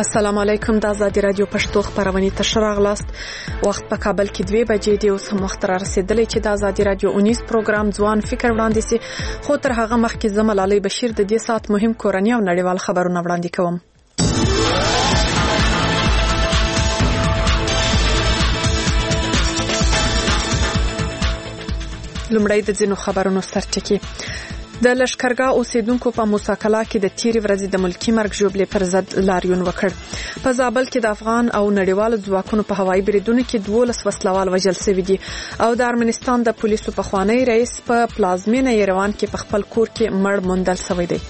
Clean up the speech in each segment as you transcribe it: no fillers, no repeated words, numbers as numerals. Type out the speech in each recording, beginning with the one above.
السلام علیکم. د آزادی رادیو پښتو خبرونه تشر اغلاست. وخت په کابل کې 2 بجې دی. اوس هم وخت را رسیدلی چې د آزادی رادیو 19 پروګرام ځوان فکر وړاندې سي. خو تر هغه مخکې زمل علي بشیر د دې سات مهم کورنی او نړیوال خبرونه وړاندې کوم. لومړی د ځینو خبرونو سرټکی. د لشکرګاه اوسیدونکو په موساکلا کې د تیری ورځې د ملکی مرګ جوړې پر ضد لاریون وکړ. په زابل کې د افغان او نړیوالو ځواکونو په هوایي بریدونو کې 12 وسلوال وژل شوي دي او د ارمنستان د پولیسو په خوانی رئیس په پلازمینه یروان کې په خپل کور کې مړ موندل شوی دی.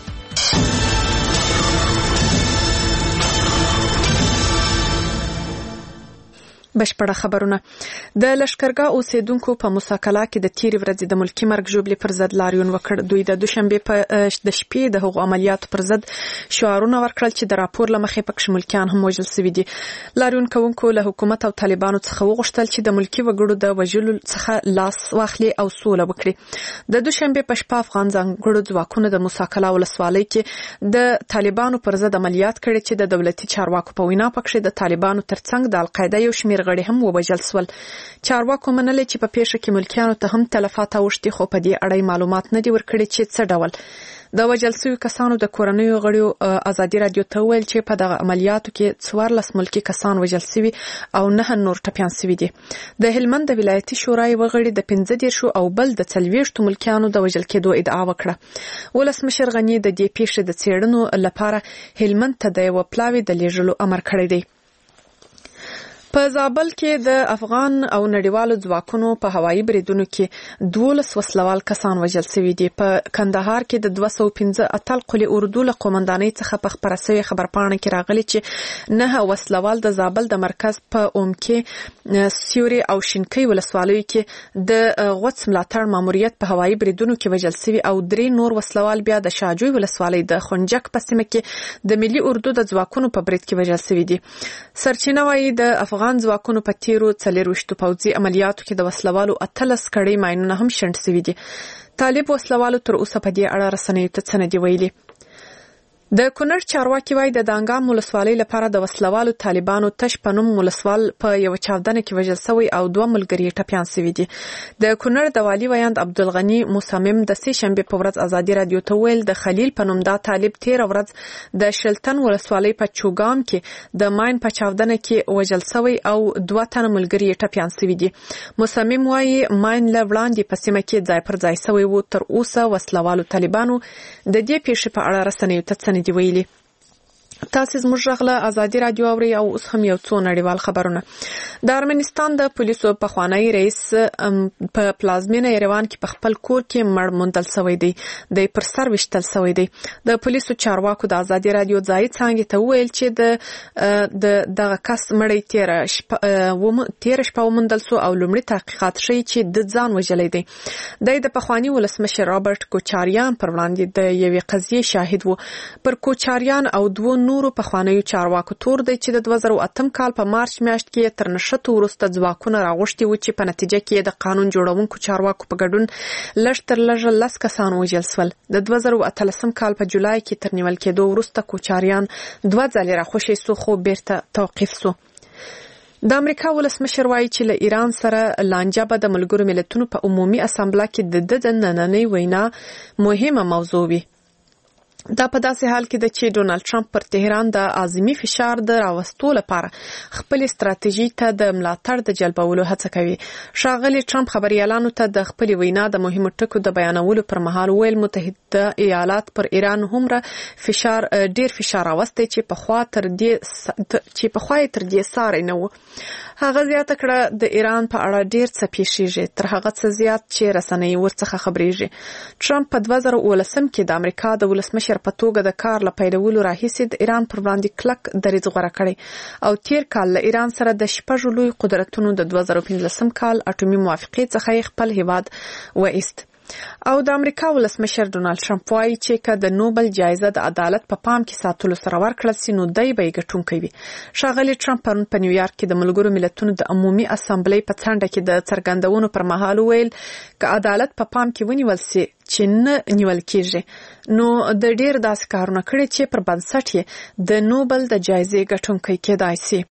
بشپړه خبرونه. د لشکرګاه اوسیدونکو په موساکلا کې د تیری ورځې د ملکی مرګ جوړې پر ضد لاریون وکړ. دوی د دوشنبه په د شپې د هغو عملیاتو پر ضد شعارونه ورکړل چې د راپور لمخې پکښ ملکیان هم وژل شوي دي. لاریون کوونکو له حکومت او طالبانو څخه وغوښتل چې د ملکی وګړو د وژلو څخه لاس واخلي او سوله وکړي. د دوشنبه په شپه افغان ځانګړو ځواکونو د موساکلا ولسوالۍ کې د طالبانو پر ضد عملیات کړي چې د دولتي چارواکو په وینا پکښ د طالبانو ترڅنګ د القاعده یو شمیر غړي هم وبجل سول. چارواکو منلې چې په پیښه کې ملکیانو ته هم تلفات اوښتي، خو په دې اړه معلومات نه دي ورکړي چې څه ډول. د وژل شویو کسانو د کورنیو غړیو آزادي رادیو ته ویل چې په دغه عملیاتو کې 14 ملکی کسان وژل شوي او 9 نور ټپیان شوي دي. د هلمند د ولایتي شورای وغړي د 15 او بل د 40 ملکیانو د وژل کېدو ادعا وکړه. ولسمشر غنی د دې پیښې د څېړنو لپاره هلمند ته د یو پلاوی د لیږلو امر کړی دی. په زابل کې د افغان او نړیوالو ځواکونو په هوایي بریدونو کې 12 وسلوال کسان وژل شوي دي. په کندهار کې د 215 اتل قلی اردو له قومندانۍ څخه په خبره شوې خبرپاڼه کې راغلي چې 9 وسلوال د زابل د مرکز په اومکې، سیوري او شینکۍ ولسوالیو کې د غوڅ ملاتړ ماموریت په هوایي بریدونو کې وژل شوي او 3 نور وسلوال بیا د شاجوی ولسوالۍ د خنجک په سیمه کې د ملي اردو د ځواکونو په برید کې وژل شوي دي. سرچینه وايي د افغان ځواکونو په تیرو 24 پوځي عملیاتو کې د وسلوالو 18 کړي ماینونه هم شنډ شوي دي. طالب وسلوالو تر اوسه په دې اړه رسنیو ته څه نه دي ویلي. د کونړ چارواکي وايي د دانګام ولسوالۍ لپاره د وسلوالو طالبانو تش پنوم ولسوال په یو چاودنه کې وژل شوی او 2 ملګري ټپیان شوي دي. د کونړ د والی ویاند عبدالغنی مصمم د سې شنبه په ورځ آزادي رادیو ته ویل د خلیل پنوم دا طالب 13 ورځ د شلتن ولسوالۍ په چوغام کې د ماین په چاودنه کې وژل شوی او 2 تن ملګري ټپیان شوي دي. مصمم وايي ماین له وړاندې په سیمه کې ځای پر ځای شوی وو. تر اوسه وسلوالو طالبانو د دې پیښې په اړه رسنیو ته څه دی ویلي. تاسو زموږ غږله آزادي رادیو اوري او اوس هم یو څو نړیوال خبرونه. د ارمنستان د پولیسو په خوانی رئیس په پلازمینه یروان کې په خپل کور کې مړ موندل شوی دی. د پر سر وشتل شوی دی. د پولیسو چارواکو د آزادي رادیو ځای څنګه ته ویل چې دغه کس مړی تیر شپه وموندل شو او لومړی تحقیقات ښیي چې د ځان وژلی دی. د پخوانی ولسمشر رابرټ کوچاریان پر وړاندې د یوې قضیې شاهد وو. پر کوچاریان او 2 نورو پخوانیو چارواکو تور دی چې د 2008 کال په مارچ میاشت کې تر نشته وروسته ځواکونه راغوښتي وو چې په نتیجه کې د قانون جوړونکو چارواکو په ګډون لږ تر لږه 10 کسان وژل شول. د 2013 کال په جولای کې تر نیول کېدو وروسته کوچاریان 2 ځلې راخوشي سو خو بیرته توقیف سو. د امریکا ولسمشر وايي چې له ایران سره لانجه به د ملګرو ملتونو په عمومي اسامبله کې د نننۍ وینا مهمه موضوع وي. دا په داسې حال کې ده چې ډونالد ټرمپ پر تهران د اعظمي فشار د راوستو لپاره خپل استراتیژي ته د ملاتړ د جلبولو هڅه کوي. ښاغلي ټرمپ خبريالانو ته د خپل وینا د مهمو ټکو د بیانولو پر مهال ویل متحده ایالات پر ایران هومره ډیر فشار راوستی چې په خوا تر دې ساري نه و. هغه زیاته کړه د ایران په اړه ډیر څه پیښیږي، تر هغه څه زیات چې رسنۍ ورڅخه خبريږي. ټرمپ په 2019 کې د امریکا د ولسمشر په توګه د کار له پیلولو راهیسې د ایران پر وړاندې کلک دریځ غوره کړی او تیر کال له ایران سره د 6 لوی قدرتونو د 2015 کال اټومي موافقې څخه خپل هیواد وایست. او د امریکا ولسمشر ډونالد ټرمپ وايي چې که د نوبل جایزه د عدالت په پام کې ساتلو سره ورکړل سي نو دای به ګټونکی وي. ښاغلي ټرمپ پرون په نیویارک کې د ملګرو ملتونو د عمومي اسامبلې په څنډه کې د څرګندونو پر مهال ویل که عدالت په پام کې ونیول سي چې نه نیول کېږي نو د ډیر داسې کارونه کړي چې پر بنسټ یې د نوبل د جایزې ګټونکی کېدای سي.